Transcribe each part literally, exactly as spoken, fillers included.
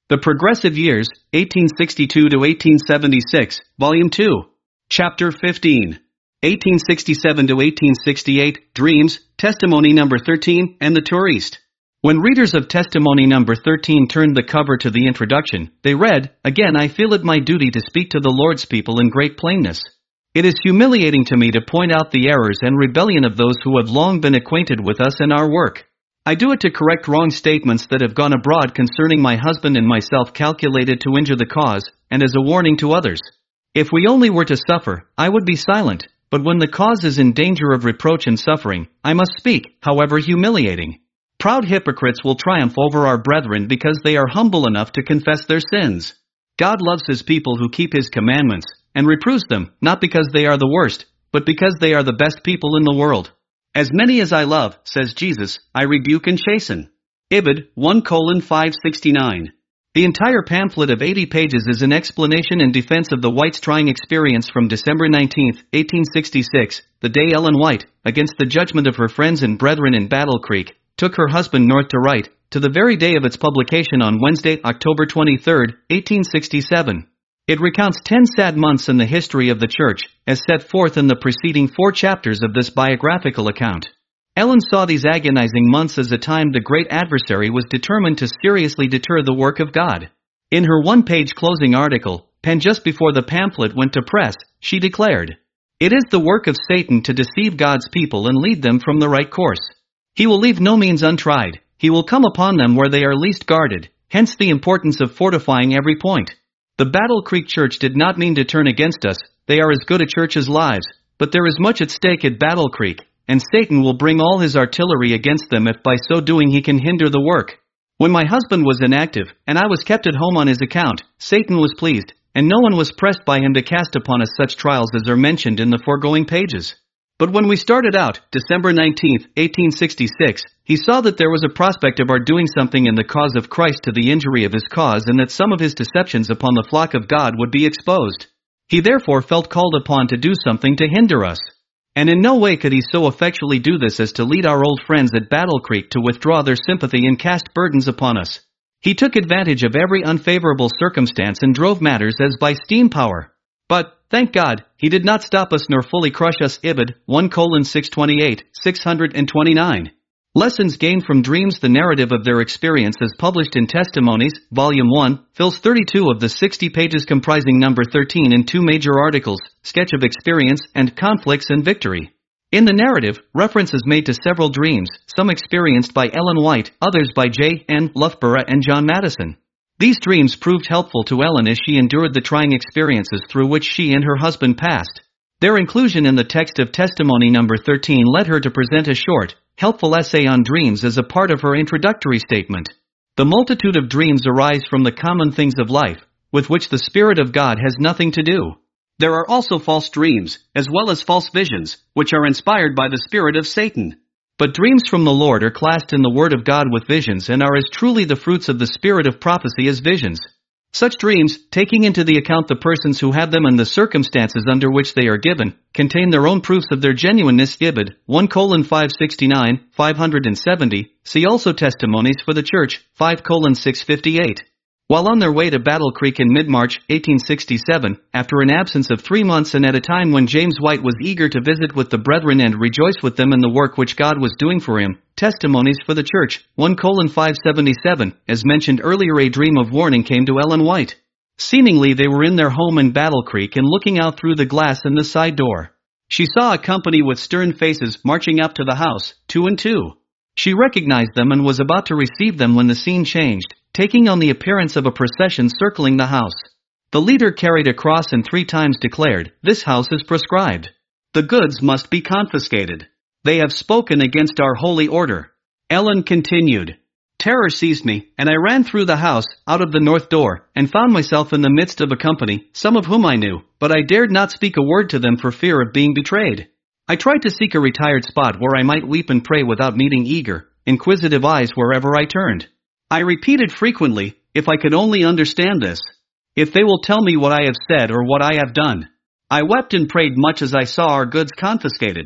The Progressive Years, eighteen sixty-two to eighteen seventy-six, Volume two. Chapter fifteen. eighteen sixty-seven to eighteen sixty-eight, Dreams, Testimony number thirteen, and the Touriste. When readers of Testimony number thirteen turned the cover to the introduction, they read, "Again I feel it my duty to speak to the Lord's people in great plainness. It is humiliating to me to point out the errors and rebellion of those who have long been acquainted with us and our work. I do it to correct wrong statements that have gone abroad concerning my husband and myself calculated to injure the cause, and as a warning to others. If we only were to suffer, I would be silent, but when the cause is in danger of reproach and suffering, I must speak, however humiliating. Proud hypocrites will triumph over our brethren because they are humble enough to confess their sins. God loves his people who keep his commandments, and reproves them, not because they are the worst, but because they are the best people in the world. As many as I love, says Jesus, I rebuke and chasten." Ibid, one colon five sixty-nine. The entire pamphlet of eighty pages is an explanation and defense of the Whites' trying experience from December nineteenth, eighteen sixty-six, the day Ellen White, against the judgment of her friends and brethren in Battle Creek, took her husband north to write, to the very day of its publication on Wednesday, October twenty-third, eighteen sixty-seven. It recounts ten sad months in the history of the Church, as set forth in the preceding four chapters of this biographical account. Ellen saw these agonizing months as a time the great adversary was determined to seriously deter the work of God. In her one-page closing article, penned just before the pamphlet went to press, she declared, "It is the work of Satan to deceive God's people and lead them from the right course. He will leave no means untried, he will come upon them where they are least guarded, hence the importance of fortifying every point. The Battle Creek Church did not mean to turn against us, they are as good a church as lives, but there is much at stake at Battle Creek, and Satan will bring all his artillery against them if by so doing he can hinder the work. When my husband was inactive, and I was kept at home on his account, Satan was pleased, and no one was pressed by him to cast upon us such trials as are mentioned in the foregoing pages. But when we started out, December nineteenth, eighteen sixty-six, he saw that there was a prospect of our doing something in the cause of Christ to the injury of his cause and that some of his deceptions upon the flock of God would be exposed. He therefore felt called upon to do something to hinder us. And in no way could he so effectually do this as to lead our old friends at Battle Creek to withdraw their sympathy and cast burdens upon us. He took advantage of every unfavorable circumstance and drove matters as by steam power. But, thank God, he did not stop us nor fully crush us." Ibid, one colon six twenty-eight, six twenty-nine. Lessons Gained from Dreams. The narrative of their experience as published in Testimonies, Volume one, fills thirty-two of the sixty pages comprising number thirteen in two major articles, Sketch of Experience and Conflicts and Victory. In the narrative, reference is made to several dreams, some experienced by Ellen White, others by J N Loughborough and John Madison. These dreams proved helpful to Ellen as she endured the trying experiences through which she and her husband passed. Their inclusion in the text of Testimony number thirteen led her to present a short, helpful essay on dreams as a part of her introductory statement. The multitude of dreams arise from the common things of life, with which the Spirit of God has nothing to do. There are also false dreams, as well as false visions, which are inspired by the spirit of Satan. But dreams from the Lord are classed in the Word of God with visions and are as truly the fruits of the spirit of prophecy as visions. Such dreams, taking into the account the persons who have them and the circumstances under which they are given, contain their own proofs of their genuineness. Ibid, one colon five sixty-nine, five seventy, see also Testimonies for the Church, five colon six fifty-eight. While on their way to Battle Creek in mid-March, eighteen sixty-seven, after an absence of three months and at a time when James White was eager to visit with the brethren and rejoice with them in the work which God was doing for him, Testimonies for the Church, one colon five seventy-seven, as mentioned earlier, a dream of warning came to Ellen White. Seemingly they were in their home in Battle Creek and looking out through the glass in the side door. She saw a company with stern faces marching up to the house, two and two. She recognized them and was about to receive them when the scene changed, taking on the appearance of a procession circling the house. The leader carried a cross and three times declared, "This house is proscribed. The goods must be confiscated. They have spoken against our holy order." Ellen continued, "Terror seized me, and I ran through the house, out of the north door, and found myself in the midst of a company, some of whom I knew, but I dared not speak a word to them for fear of being betrayed. I tried to seek a retired spot where I might weep and pray without meeting eager, inquisitive eyes wherever I turned. I repeated frequently, if I could only understand this. If they will tell me what I have said or what I have done. I wept and prayed much as I saw our goods confiscated.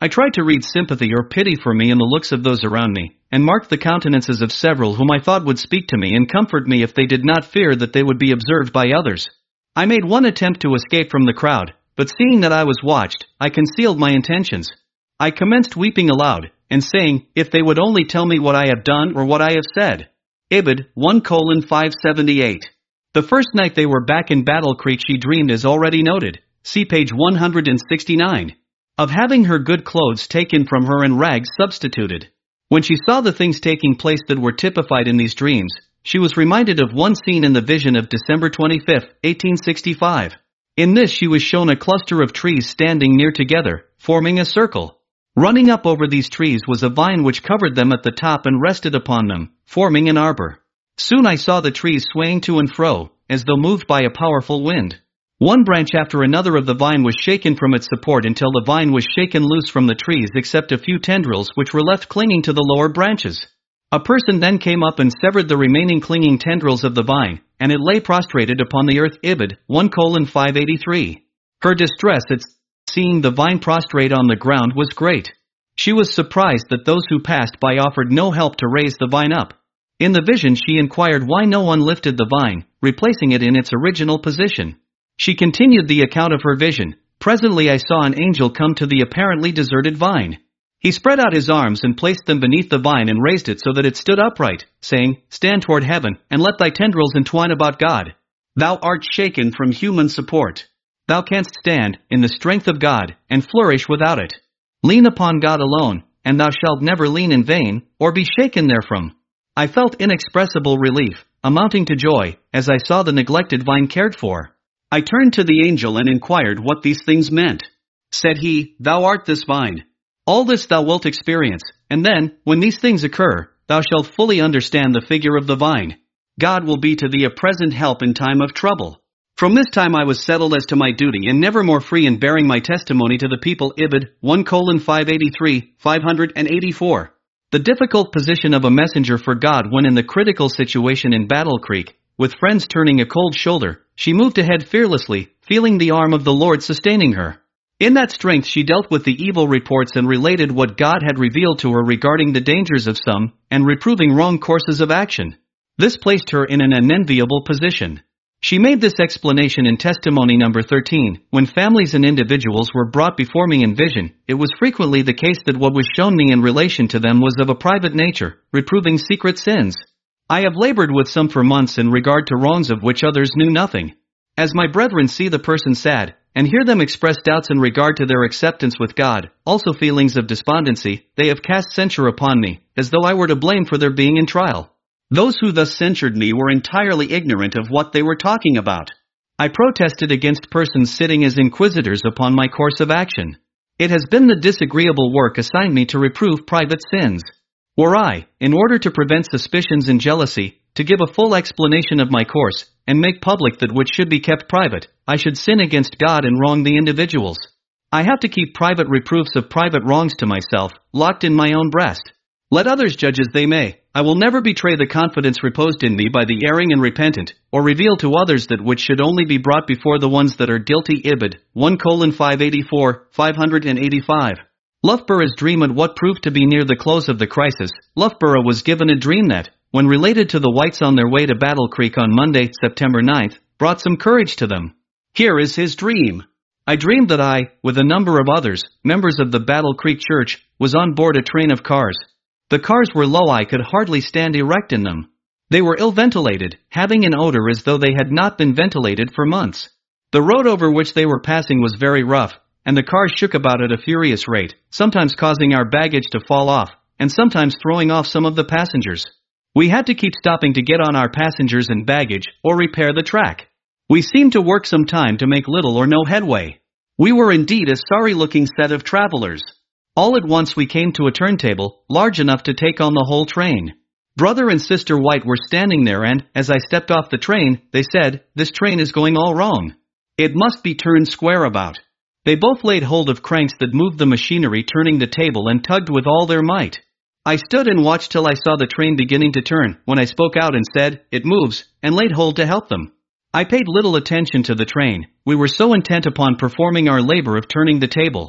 I tried to read sympathy or pity for me in the looks of those around me, and marked the countenances of several whom I thought would speak to me and comfort me if they did not fear that they would be observed by others. I made one attempt to escape from the crowd, but seeing that I was watched, I concealed my intentions. I commenced weeping aloud, and saying, if they would only tell me what I have done or what I have said. Ibid, one five seventy-eight. The first night they were back in Battle Creek she dreamed as already noted, see page one hundred sixty-nine. Of having her good clothes taken from her and rags substituted. When she saw the things taking place that were typified in these dreams, she was reminded of one scene in the vision of December twenty-fifth, eighteen sixty-five. In this she was shown a cluster of trees standing near together, forming a circle. Running up over these trees was a vine which covered them at the top and rested upon them, forming an arbor. Soon I saw the trees swaying to and fro, as though moved by a powerful wind. One branch after another of the vine was shaken from its support until the vine was shaken loose from the trees except a few tendrils which were left clinging to the lower branches. A person then came up and severed the remaining clinging tendrils of the vine, and it lay prostrated upon the earth. Ibid, one five eighty-three. Her distress at seeing the vine prostrate on the ground was great. She was surprised that those who passed by offered no help to raise the vine up. In the vision she inquired why no one lifted the vine, replacing it in its original position. She continued the account of her vision. Presently I saw an angel come to the apparently deserted vine. He spread out his arms and placed them beneath the vine and raised it so that it stood upright, saying, stand toward heaven, and let thy tendrils entwine about God. Thou art shaken from human support. Thou canst stand, in the strength of God, and flourish without it. Lean upon God alone, and thou shalt never lean in vain, or be shaken therefrom. I felt inexpressible relief, amounting to joy, as I saw the neglected vine cared for. I turned to the angel and inquired what these things meant. Said he, thou art this vine. All this thou wilt experience, and then, when these things occur, thou shalt fully understand the figure of the vine. God will be to thee a present help in time of trouble. From this time I was settled as to my duty and never more free in bearing my testimony to the people. Ibid, one five eighty-three, five eighty-four. The difficult position of a messenger for God when in the critical situation in Battle Creek, with friends turning a cold shoulder, she moved ahead fearlessly, feeling the arm of the Lord sustaining her. In that strength she dealt with the evil reports and related what God had revealed to her regarding the dangers of some, and reproving wrong courses of action. This placed her in an unenviable position. She made this explanation in testimony number thirteen. When families and individuals were brought before me in vision, it was frequently the case that what was shown me in relation to them was of a private nature, reproving secret sins. I have labored with some for months in regard to wrongs of which others knew nothing. As my brethren see the person sad, and hear them express doubts in regard to their acceptance with God, also feelings of despondency, they have cast censure upon me, as though I were to blame for their being in trial. Those who thus censured me were entirely ignorant of what they were talking about. I protested against persons sitting as inquisitors upon my course of action. It has been the disagreeable work assigned me to reprove private sins. Were I, in order to prevent suspicions and jealousy, to give a full explanation of my course, and make public that which should be kept private, I should sin against God and wrong the individuals. I have to keep private reproofs of private wrongs to myself, locked in my own breast. Let others judge as they may. I will never betray the confidence reposed in me by the erring and repentant, or reveal to others that which should only be brought before the ones that are guilty. Ibid, one five eighty-four, five eighty-five. Loughborough's dream at what proved to be near the close of the crisis. Loughborough was given a dream that, when related to the whites on their way to Battle Creek on Monday, September ninth, brought some courage to them. Here is his dream. I dreamed that I, with a number of others, members of the Battle Creek Church, was on board a train of cars. The cars were low, I could hardly stand erect in them. They were ill-ventilated, having an odor as though they had not been ventilated for months. The road over which they were passing was very rough, and the cars shook about at a furious rate, sometimes causing our baggage to fall off, and sometimes throwing off some of the passengers. We had to keep stopping to get on our passengers and baggage, or repair the track. We seemed to work some time to make little or no headway. We were indeed a sorry-looking set of travelers. All at once we came to a turntable, large enough to take on the whole train. Brother and Sister White were standing there and, as I stepped off the train, they said, "This train is going all wrong. It must be turned square about." They both laid hold of cranks that moved the machinery, turning the table, and tugged with all their might. I stood and watched till I saw the train beginning to turn, when I spoke out and said, "It moves," and laid hold to help them. I paid little attention to the train. We were so intent upon performing our labor of turning the table.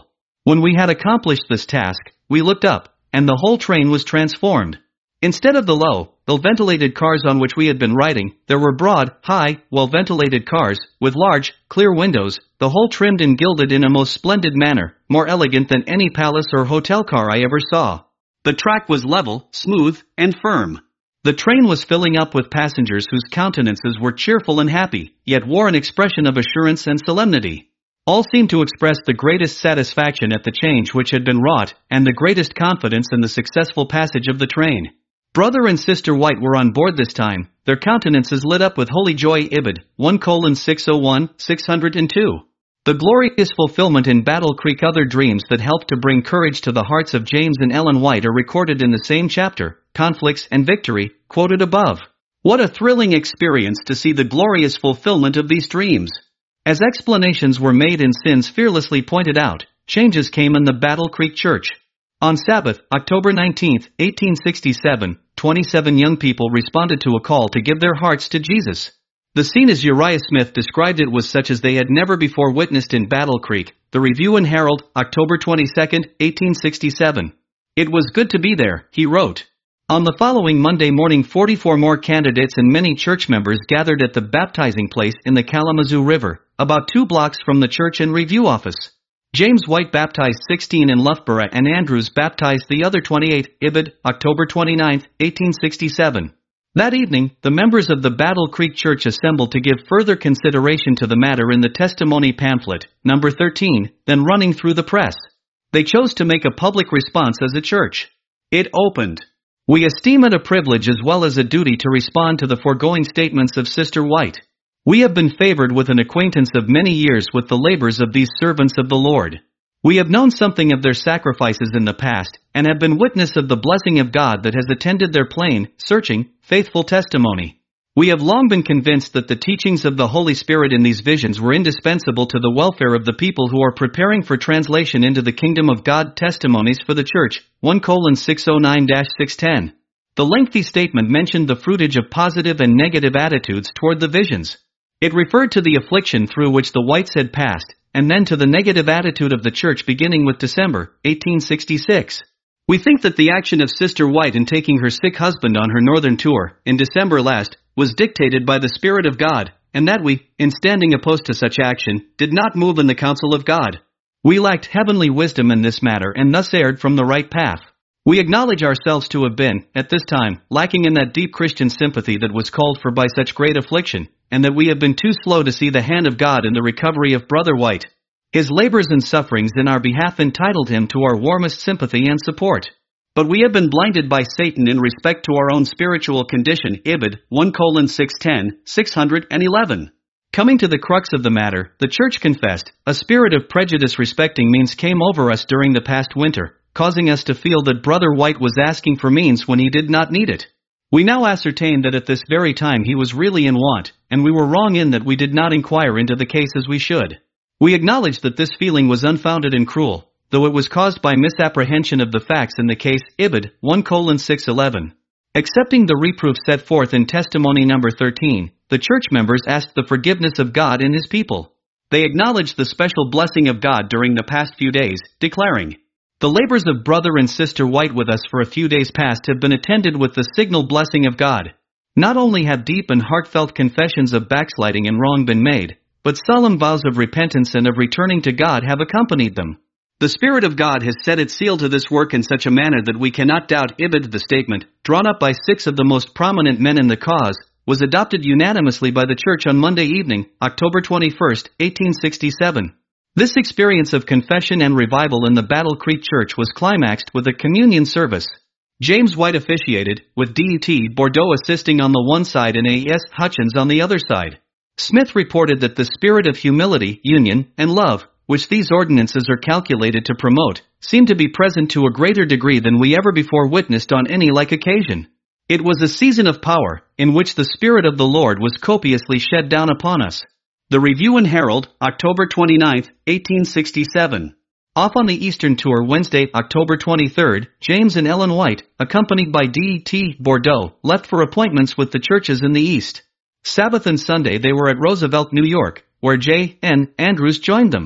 When we had accomplished this task, we looked up, and the whole train was transformed. Instead of the low, ill-ventilated cars on which we had been riding, there were broad, high, well-ventilated cars, with large, clear windows, the whole trimmed and gilded in a most splendid manner, more elegant than any palace or hotel car I ever saw. The track was level, smooth, and firm. The train was filling up with passengers whose countenances were cheerful and happy, yet wore an expression of assurance and solemnity. All seemed to express the greatest satisfaction at the change which had been wrought, and the greatest confidence in the successful passage of the train. Brother and Sister White were on board this time, their countenances lit up with holy joy. Ibid, one colon six oh one, six oh two. The glorious fulfillment in Battle Creek. Other dreams that helped to bring courage to the hearts of James and Ellen White are recorded in the same chapter, Conflicts and Victory, quoted above. What a thrilling experience to see the glorious fulfillment of these dreams! As explanations were made and sins fearlessly pointed out, changes came in the Battle Creek Church. On Sabbath, October nineteenth, eighteen sixty-seven, twenty-seven young people responded to a call to give their hearts to Jesus. The scene, as Uriah Smith described it, was such as they had never before witnessed in Battle Creek. The Review and Herald, October twenty-second, eighteen sixty-seven. It was good to be there, he wrote. On the following Monday morning, forty-four more candidates and many church members gathered at the baptizing place in the Kalamazoo River, about two blocks from the Church and Review office. James White baptized sixteen in Loughborough and Andrews baptized the other twenty-eight. Ibid, October twenty-ninth, eighteen sixty-seven. That evening, the members of the Battle Creek Church assembled to give further consideration to the matter in the testimony pamphlet, number thirteen, then running through the press. They chose to make a public response as a church. It opened. We esteem it a privilege as well as a duty to respond to the foregoing statements of Sister White. We have been favored with an acquaintance of many years with the labors of these servants of the Lord. We have known something of their sacrifices in the past, and have been witness of the blessing of God that has attended their plain, searching, faithful testimony. We have long been convinced that the teachings of the Holy Spirit in these visions were indispensable to the welfare of the people who are preparing for translation into the kingdom of God. Testimonies for the Church, one colon six oh nine dash six ten. The lengthy statement mentioned the fruitage of positive and negative attitudes toward the visions. It referred to the affliction through which the Whites had passed, and then to the negative attitude of the Church beginning with December, eighteen sixty-six. We think that the action of Sister White in taking her sick husband on her northern tour, in December last, was dictated by the Spirit of God, and that we, in standing opposed to such action, did not move in the counsel of God. We lacked heavenly wisdom in this matter and thus erred from the right path. We acknowledge ourselves to have been, at this time, lacking in that deep Christian sympathy that was called for by such great affliction, and that we have been too slow to see the hand of God in the recovery of Brother White. His labors and sufferings in our behalf entitled him to our warmest sympathy and support. But we have been blinded by Satan in respect to our own spiritual condition. Ibid, one colon six ten, six eleven. Coming to the crux of the matter, the Church confessed, a spirit of prejudice respecting means came over us during the past winter, causing us to feel that Brother White was asking for means when he did not need it. We now ascertain that at this very time he was really in want, and we were wrong in that we did not inquire into the case as we should. We acknowledge that this feeling was unfounded and cruel, though it was caused by misapprehension of the facts in the case. Ibid, one colon six eleven. Accepting the reproof set forth in testimony number thirteen, the church members asked the forgiveness of God and his people. They acknowledged the special blessing of God during the past few days, declaring, "The labors of Brother and Sister White with us for a few days past have been attended with the signal blessing of God. Not only have deep and heartfelt confessions of backsliding and wrong been made, but solemn vows of repentance and of returning to God have accompanied them. The Spirit of God has set its seal to this work in such a manner that we cannot doubt." Ibid. The statement, drawn up by six of the most prominent men in the cause, was adopted unanimously by the Church on Monday evening, October twenty-first, eighteen sixty-seven. This experience of confession and revival in the Battle Creek Church was climaxed with a communion service. James White officiated, with D T Bordeaux assisting on the one side and A S Hutchins on the other side. Smith reported that the spirit of humility, union, and love, which these ordinances are calculated to promote, seemed to be present to a greater degree than we ever before witnessed on any like occasion. It was a season of power, in which the Spirit of the Lord was copiously shed down upon us. The Review and Herald, October twenty-ninth, eighteen sixty-seven. Off on the Eastern Tour Wednesday, October twenty-third, James and Ellen White, accompanied by D T Bordeaux, left for appointments with the churches in the East. Sabbath and Sunday they were at Roosevelt, New York, where J N Andrews joined them.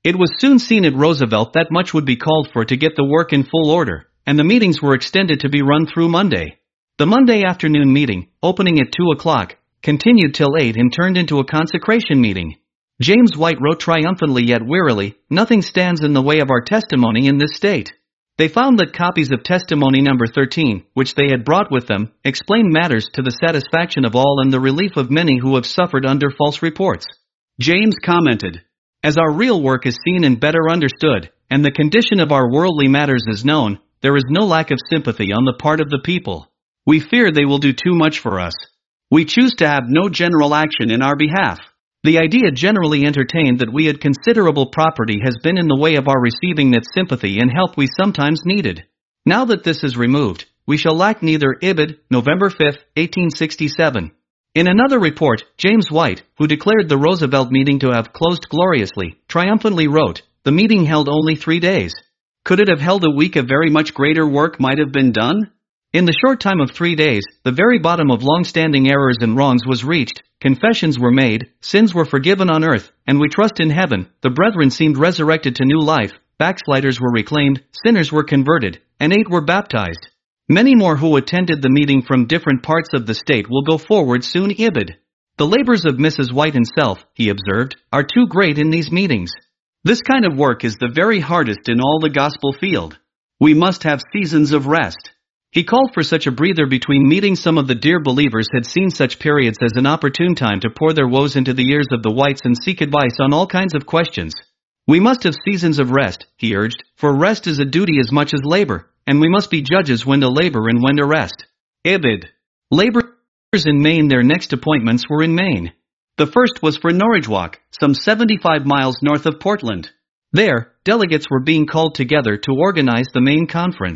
It was soon seen at Roosevelt that much would be called for to get the work in full order, and the meetings were extended to be run through Monday. The Monday afternoon meeting, opening at two o'clock, continued till eight and turned into a consecration meeting. James White wrote triumphantly yet wearily, "Nothing stands in the way of our testimony in this state." They found that copies of testimony number thirteen, which they had brought with them, explained matters to the satisfaction of all and the relief of many who have suffered under false reports. James commented, "As our real work is seen and better understood, and the condition of our worldly matters is known, there is no lack of sympathy on the part of the people. We fear they will do too much for us. We choose to have no general action in our behalf. The idea generally entertained that we had considerable property has been in the way of our receiving that sympathy and help we sometimes needed. Now that this is removed, we shall lack neither." Ibid, November fifth, eighteen sixty-seven. In another report, James White, who declared the Roosevelt meeting to have closed gloriously, triumphantly wrote, "The meeting held only three days. Could it have held a week, a very much greater work might have been done? In the short time of three days, the very bottom of long-standing errors and wrongs was reached, confessions were made, sins were forgiven on earth, and we trust in heaven, the brethren seemed resurrected to new life, backsliders were reclaimed, sinners were converted, and eight were baptized. Many more who attended the meeting from different parts of the state will go forward soon." Ibid. "The labors of Missus White and self," he observed, "are too great in these meetings. This kind of work is the very hardest in all the gospel field. We must have seasons of rest." He called for such a breather between meetings. Some of the dear believers had seen such periods as an opportune time to pour their woes into the ears of the Whites and seek advice on all kinds of questions. "We must have seasons of rest," he urged, "for rest is a duty as much as labor, and we must be judges when to labor and when to rest." Ibid. Laborers in Maine. Their next appointments were in Maine. The first was for Norridgewock, some seventy-five miles north of Portland. There, delegates were being called together to organize the Maine Conference.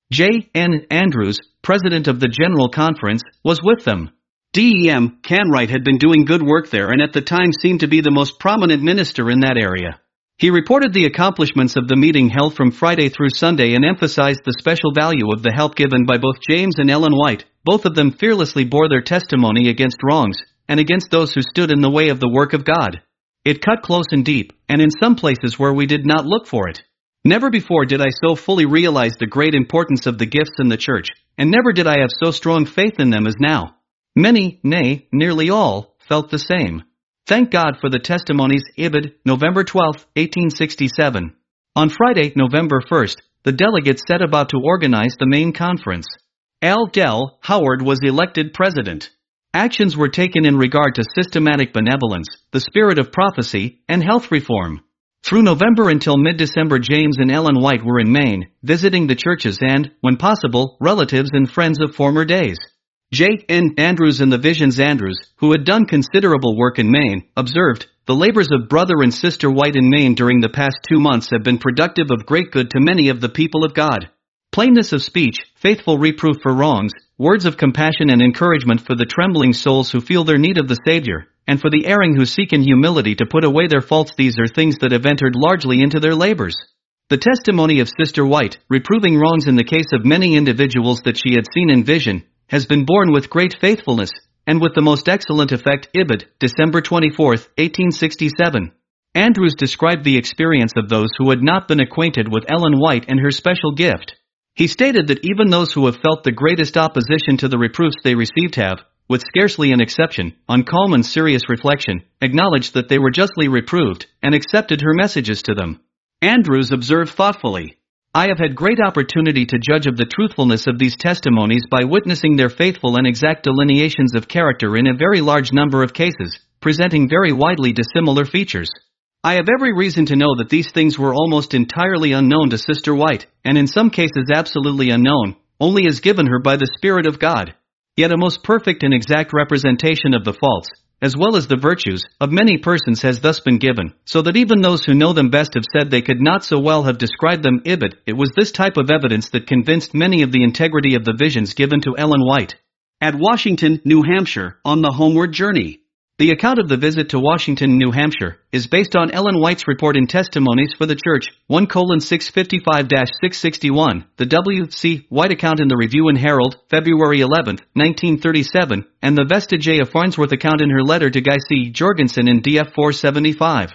J N Andrews, president of the General Conference, was with them. D E M Canwright had been doing good work there and at the time seemed to be the most prominent minister in that area. He reported the accomplishments of the meeting held from Friday through Sunday and emphasized the special value of the help given by both James and Ellen White. Both of them fearlessly bore their testimony against wrongs, and against those who stood in the way of the work of God. It cut close and deep, and in some places where we did not look for it. Never before did I so fully realize the great importance of the gifts in the church, and never did I have so strong faith in them as now. Many, nay, nearly all, felt the same. Thank God for the testimonies. Ibid, November twelfth, eighteen sixty-seven. On Friday, November first, the delegates set about to organize the Maine Conference. L. Dell Howard was elected president. Actions were taken in regard to systematic benevolence, the spirit of prophecy, and health reform. Through November until mid-December, James and Ellen White were in Maine, visiting the churches and, when possible, relatives and friends of former days. J N Andrews in the Visions Andrews, who had done considerable work in Maine, observed, "The labors of Brother and Sister White in Maine during the past two months have been productive of great good to many of the people of God. Plainness of speech, faithful reproof for wrongs, words of compassion and encouragement for the trembling souls who feel their need of the Savior, and for the erring who seek in humility to put away their faults. These are things that have entered largely into their labors." The testimony of Sister White, reproving wrongs in the case of many individuals that she had seen in vision, has been borne with great faithfulness, and with the most excellent effect. Ibid, December twenty-fourth, eighteen sixty-seven. Andrews described the experience of those who had not been acquainted with Ellen White and her special gift. He stated that even those who have felt the greatest opposition to the reproofs they received have, with scarcely an exception, on calm and serious reflection, acknowledged that they were justly reproved, and accepted her messages to them. Andrews observed thoughtfully, "I have had great opportunity to judge of the truthfulness of these testimonies by witnessing their faithful and exact delineations of character in a very large number of cases, presenting very widely dissimilar features. I have every reason to know that these things were almost entirely unknown to Sister White, and in some cases absolutely unknown, only as given her by the Spirit of God. Yet a most perfect and exact representation of the faults, as well as the virtues, of many persons has thus been given, so that even those who know them best have said they could not so well have described them." Ibid. It was this type of evidence that convinced many of the integrity of the visions given to Ellen White. At Washington, New Hampshire, on the homeward journey. The account of the visit to Washington, New Hampshire, is based on Ellen White's report in Testimonies for the Church, one colon six fifty-five dash six sixty-one, the W C White account in the Review and Herald, February eleventh, nineteen thirty-seven, and the Vesta J. Farnsworth account in her letter to Guy C. Jorgensen in D F four seventy-five.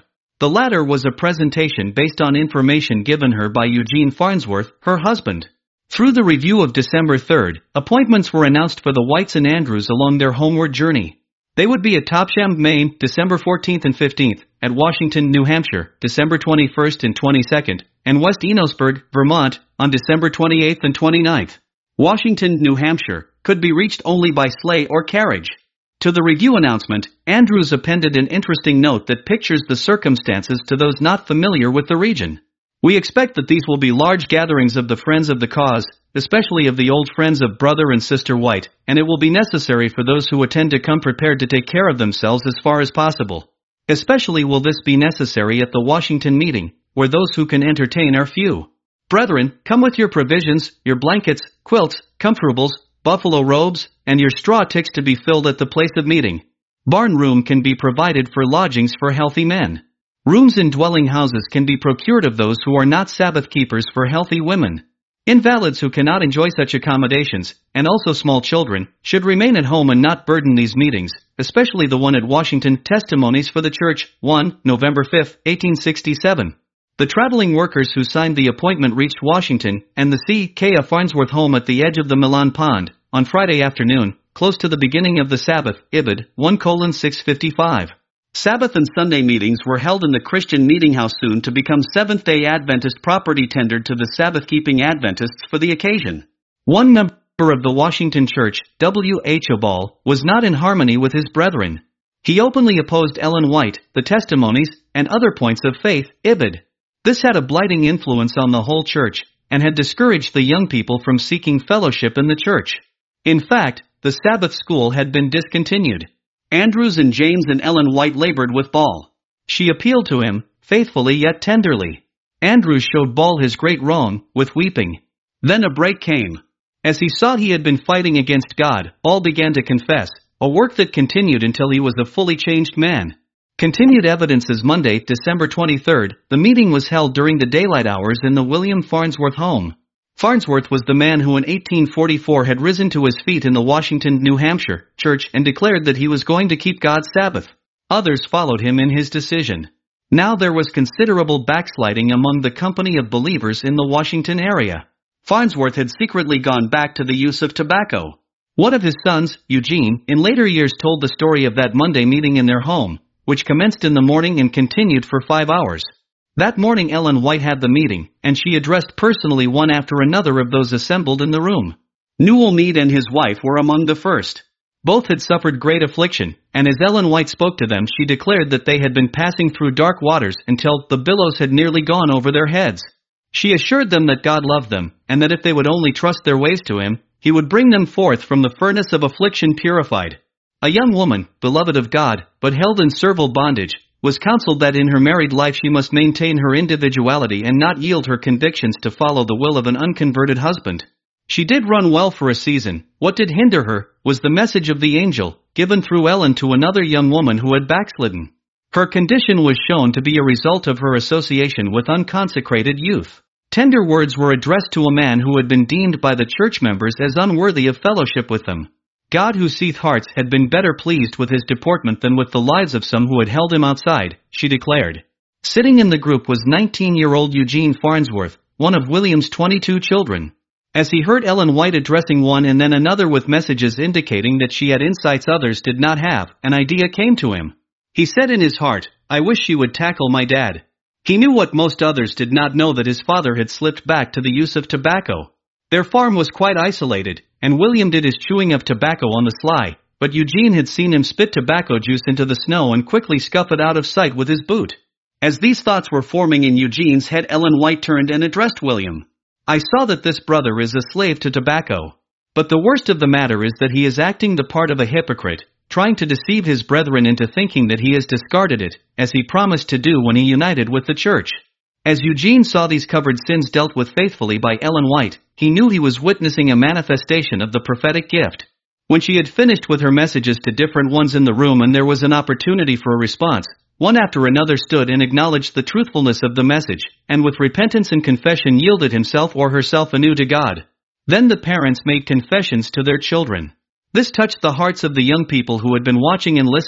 The latter was a presentation based on information given her by Eugene Farnsworth, her husband. Through the review of December third, appointments were announced for the Whites and Andrews along their homeward journey. They would be at Topsham, Maine, December fourteenth and fifteenth, at Washington, New Hampshire, December twenty-first and twenty-second, and West Enosburg, Vermont, on December twenty-eighth and twenty-ninth. Washington, New Hampshire, could be reached only by sleigh or carriage. To the review announcement, Andrews appended an interesting note that pictures the circumstances to those not familiar with the region. We expect that these will be large gatherings of the friends of the cause, especially of the old friends of Brother and Sister White, and it will be necessary for those who attend to come prepared to take care of themselves as far as possible. Especially will this be necessary at the Washington meeting, where those who can entertain are few. Brethren, come with your provisions, your blankets, quilts, comfortables, buffalo robes, and your straw ticks to be filled at the place of meeting. Barn room can be provided for lodgings for healthy men. Rooms in dwelling houses can be procured of those who are not Sabbath keepers for healthy women. Invalids who cannot enjoy such accommodations, and also small children, should remain at home and not burden these meetings, especially the one at Washington. Testimonies for the Church, one, November fifth, eighteen sixty-seven. The traveling workers who signed the appointment reached Washington and the C K Farnsworth home at the edge of the Milan Pond, on Friday afternoon, close to the beginning of the Sabbath, Ibid, one colon six fifty-five. Sabbath and Sunday meetings were held in the Christian Meeting House, soon to become Seventh-day Adventist property, tendered to the Sabbath-keeping Adventists for the occasion. One member of the Washington Church, W H Ball, was not in harmony with his brethren. He openly opposed Ellen White, the testimonies, and other points of faith, Ibid. This had a blighting influence on the whole church, and had discouraged the young people from seeking fellowship in the church. In fact, the Sabbath school had been discontinued. Andrews and James and Ellen White labored with Ball. She appealed to him, faithfully yet tenderly. Andrews showed Ball his great wrong, with weeping. Then a break came. As he saw he had been fighting against God, Ball began to confess, a work that continued until he was a fully changed man. Continued evidences. Monday, December twenty-third, the meeting was held during the daylight hours in the William Farnsworth home. Farnsworth was the man who in eighteen forty-four had risen to his feet in the Washington, New Hampshire, church and declared that he was going to keep God's Sabbath. Others followed him in his decision. Now there was considerable backsliding among the company of believers in the Washington area. Farnsworth had secretly gone back to the use of tobacco. One of his sons, Eugene, in later years told the story of that Monday meeting in their home, which commenced in the morning and continued for five hours. That morning Ellen White had the meeting, and she addressed personally one after another of those assembled in the room. Newell Meade and his wife were among the first. Both had suffered great affliction, and as Ellen White spoke to them she declared that they had been passing through dark waters until the billows had nearly gone over their heads. She assured them that God loved them, and that if they would only trust their ways to Him, He would bring them forth from the furnace of affliction purified. A young woman, beloved of God, but held in servile bondage, was counseled that in her married life she must maintain her individuality and not yield her convictions to follow the will of an unconverted husband. She did run well for a season. What did hinder her was the message of the angel, given through Ellen to another young woman who had backslidden. Her condition was shown to be a result of her association with unconsecrated youth. Tender words were addressed to a man who had been deemed by the church members as unworthy of fellowship with them. God, who seeth hearts, had been better pleased with his deportment than with the lives of some who had held him outside, she declared. Sitting in the group was nineteen-year-old Eugene Farnsworth, one of William's twenty-two children. As he heard Ellen White addressing one and then another with messages indicating that she had insights others did not have, an idea came to him. He said in his heart, "I wish she would tackle my dad." He knew what most others did not know, that his father had slipped back to the use of tobacco. Their farm was quite isolated, and William did his chewing of tobacco on the sly, but Eugene had seen him spit tobacco juice into the snow and quickly scuff it out of sight with his boot. As these thoughts were forming in Eugene's head, Ellen White turned and addressed William. "I saw that this brother is a slave to tobacco. But the worst of the matter is that he is acting the part of a hypocrite, trying to deceive his brethren into thinking that he has discarded it, as he promised to do when he united with the church." As Eugene saw these covered sins dealt with faithfully by Ellen White, he knew he was witnessing a manifestation of the prophetic gift. When she had finished with her messages to different ones in the room and there was an opportunity for a response, one after another stood and acknowledged the truthfulness of the message, and with repentance and confession yielded himself or herself anew to God. Then the parents made confessions to their children. This touched the hearts of the young people who had been watching and listening,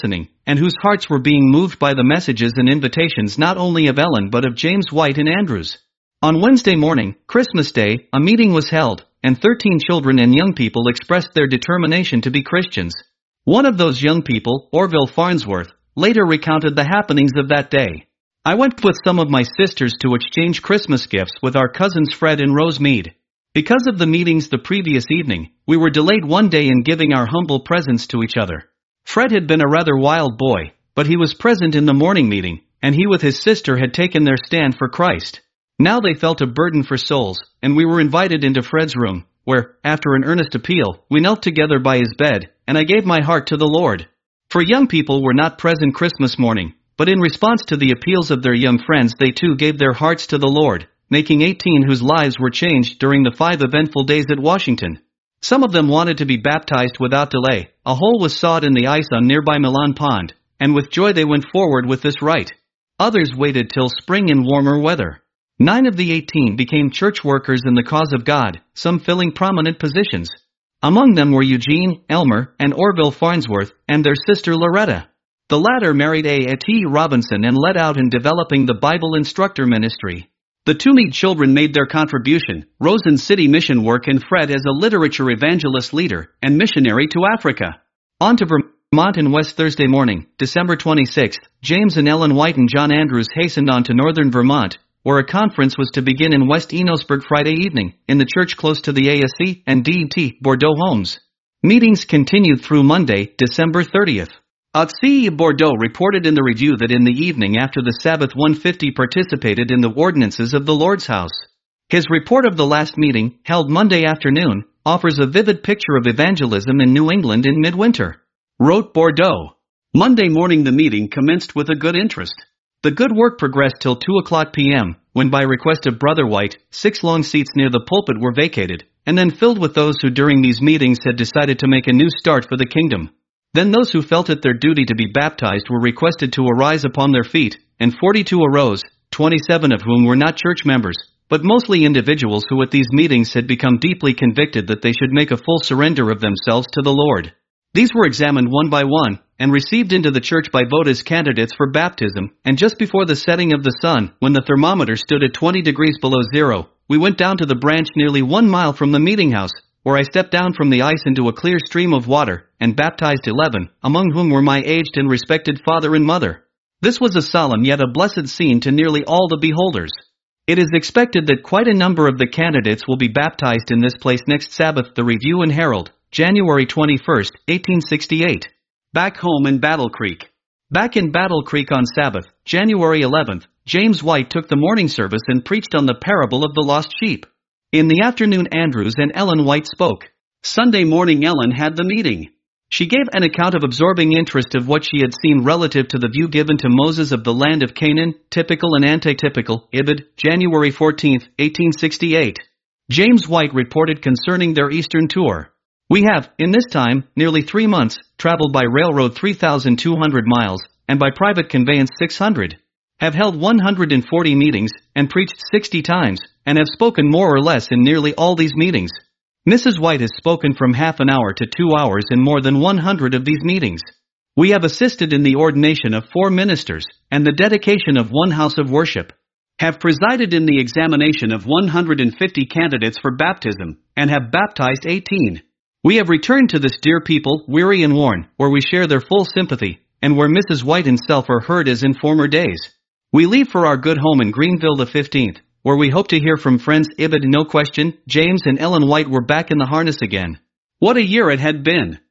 and whose hearts were being moved by the messages and invitations not only of Ellen but of James White and Andrews. On Wednesday morning, Christmas Day, a meeting was held, and thirteen children and young people expressed their determination to be Christians. One of those young people, Orville Farnsworth, later recounted the happenings of that day. I went with some of my sisters to exchange Christmas gifts with our cousins Fred and Rose Mead. Because of the meetings the previous evening, we were delayed one day in giving our humble presents to each other. Fred had been a rather wild boy, but he was present in the morning meeting, and he with his sister had taken their stand for Christ. Now they felt a burden for souls, and we were invited into Fred's room, where, after an earnest appeal, we knelt together by his bed, and I gave my heart to the Lord. For young people were not present Christmas morning, but in response to the appeals of their young friends they too gave their hearts to the Lord, making eighteen whose lives were changed during the five eventful days at Washington. Some of them wanted to be baptized without delay. A hole was sawed in the ice on nearby Milan Pond, and with joy they went forward with this rite. Others waited till spring in warmer weather. Nine of the eighteen became church workers in the cause of God, some filling prominent positions. Among them were Eugene, Elmer, and Orville Farnsworth, and their sister Loretta. The latter married A. A. T. Robinson and led out in developing the Bible instructor ministry. The two Mead children made their contribution, Rose in city mission work and Fred as a literature evangelist leader and missionary to Africa. On to Vermont and West Thursday morning, December twenty-sixth, James and Ellen White and John Andrews hastened on to northern Vermont, where a conference was to begin in West Enosburg Friday evening, in the church close to the A S C and D E T Bordeaux homes. Meetings continued through Monday, December thirtieth. A C E Bordeaux reported in the review that in the evening after the Sabbath one fifty participated in the ordinances of the Lord's house. His report of the last meeting, held Monday afternoon, offers a vivid picture of evangelism in New England in midwinter. Wrote Bordeaux. Monday morning the meeting commenced with a good interest. The good work progressed till two o'clock p m, when by request of Brother White, six long seats near the pulpit were vacated, and then filled with those who during these meetings had decided to make a new start for the kingdom. Then those who felt it their duty to be baptized were requested to arise upon their feet, and forty-two arose, twenty-seven of whom were not church members, but mostly individuals who at these meetings had become deeply convicted that they should make a full surrender of themselves to the Lord. These were examined one by one, and received into the church by vote as candidates for baptism, and just before the setting of the sun, when the thermometer stood at twenty degrees below zero, we went down to the branch nearly one mile from the meeting house, where I stepped down from the ice into a clear stream of water, and baptized eleven, among whom were my aged and respected father and mother. This was a solemn yet a blessed scene to nearly all the beholders. It is expected that quite a number of the candidates will be baptized in this place next Sabbath. The Review and Herald, January twenty-first, eighteen sixty-eight. Back home in Battle Creek. Back in Battle Creek on Sabbath, January eleventh, James White took the morning service and preached on the parable of the lost sheep. In the afternoon Andrews and Ellen White spoke. Sunday morning Ellen had the meeting. She gave an account of absorbing interest of what she had seen relative to the view given to Moses of the land of Canaan, typical and antitypical, Ibid, January fourteenth, eighteen sixty-eight. James White reported concerning their Eastern tour. We have, in this time, nearly three months, traveled by railroad three thousand two hundred miles, and by private conveyance six hundred. Have held one hundred forty meetings, and preached sixty times, and have spoken more or less in nearly all these meetings. Missus White has spoken from half an hour to two hours in more than one hundred of these meetings. We have assisted in the ordination of four ministers, and the dedication of one house of worship. Have presided in the examination of one hundred fifty candidates for baptism, and have baptized eighteen. We have returned to this dear people, weary and worn, where we share their full sympathy, and where Missus White and self are heard as in former days. We leave for our good home in Greenville the fifteenth, where we hope to hear from friends. Ibid. No question, James and Ellen White were back in the harness again. What a year it had been!